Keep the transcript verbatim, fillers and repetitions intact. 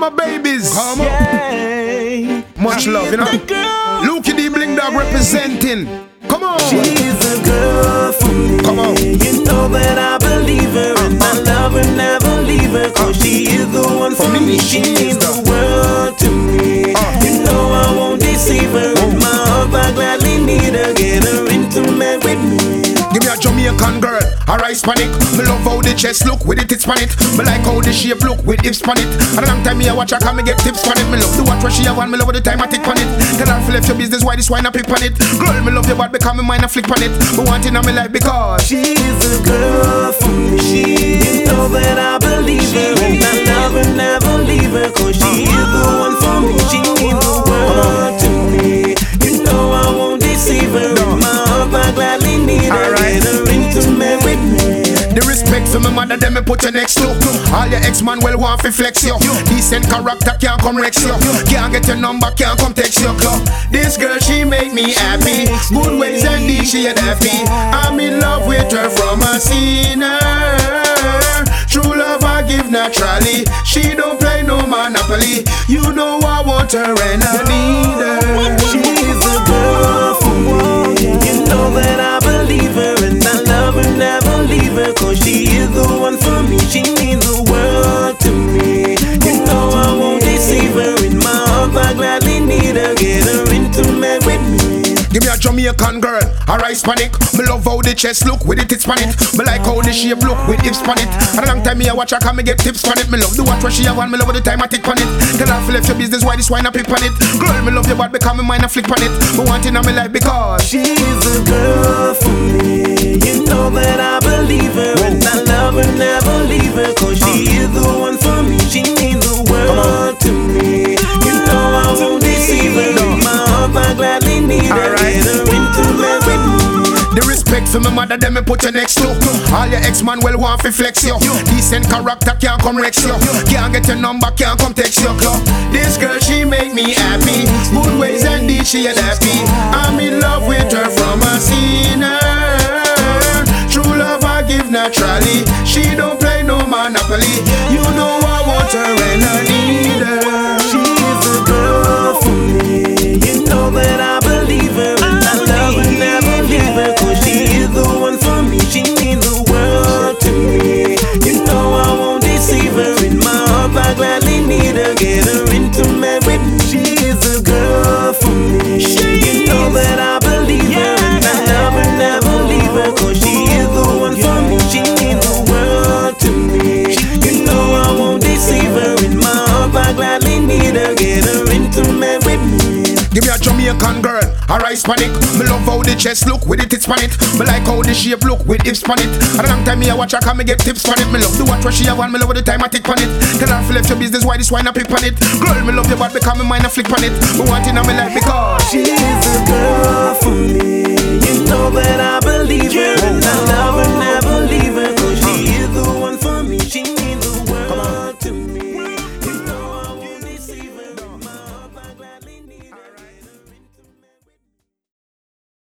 my babies. Come on. Yeah. Much love, you know. Lukey D Bling Dog representing. Come on. She's a girl for me. Come on. You know that I believe her, and I love her, never leave her, cause she is the one for me. She means the world to me. You know I won't deceive her. In my heart I gladly need her. Get her intimate with me. Give me a Jamaican girl, a rice panic. Me love how the chest look with it, it's pan it. Me like how the shape look with hips pan it. And a long time me a watch her come me get tips pan it. Me love the watch where she a want, me love the time I take pan it. Tell her if you left your business, why this wine a pick pan it. Girl, me love your body because me mind a flick pan it. Me want it in my life because she's a girl for me. She, you know that I believe her, and I love her, never leave her, cause she is the one for me. She means the world to me. You know I won't deceive her. In my heart I gladly need her. Get her intimate with me. the respect for my mother, them me put you next to. All your ex-man well want fi flex you. Decent character can't come wreck you. Can't get your number, can't come text your club. This girl, she make me happy. Good ways and deeds, she ain't happy. I'm in love with her from a sinner. True love I give naturally. She don't play no monopoly. You know I want her and I need her. She's a girl for me. You know that I believe her, and I love her, never leave her, cause she is the one for me. She means the world to me. You know I won't deceive her. In my heart I gladly need her. Get her intimate with me. Give me a Jamaican girl, a rice panic. Me love how the chest look with it, it's pan it. Me like how the shape look with hips pan it. And a long time me a watch her come me get tips pan it. Me love the watch where she a want, me love the time I take pan it. Tell her if you left your business, why this wine a pick pan it. Girl, me love your body because me mind a flick pan it. Me want it in my life because she's a girl for me. You know that I believe her, and I love her, never leave her, cause she is the one for me. She means the world to me. You know I won't deceive her. In my heart I gladly need her. Get her intimate with me. the respect for my mother, them me put you next to. All your ex-man well want fi flex you. Decent character can't come wreck you. Can't get your number, can't come text your club. This girl, she make me happy. Good ways and deeds, she ain't happy. I'm in love with her from a sinner. True love I give naturally. She don't play no monopoly. You know I want her and I need her. She's a girl for me. You know that I believe her, and I love her, never leave her, cause she is the one for me. She means the world to me. You know I won't deceive her. In my heart I gladly need her. Get her intimate with me. She's a girl for me. You know that I believe her, and I love her, never leave her, cause she is the one for me. She means the world to me. You know I won't deceive her. In my heart I gladly need her. Get her intimate with me. Give me a Jamaican girl, a rice panic. Me love how the chest look with it, it's pan it. Me like how the shape look with hips pan it. And a long time me a watch her come me get tips pan it. Me love the watch where she a want, me love the time I take pan it. Tell her if you left your business, why this wine a pick pan it. Girl, me love your body because me mind a flick pan it. Me want it in my life because she's a girl for me. You know that I believe her, and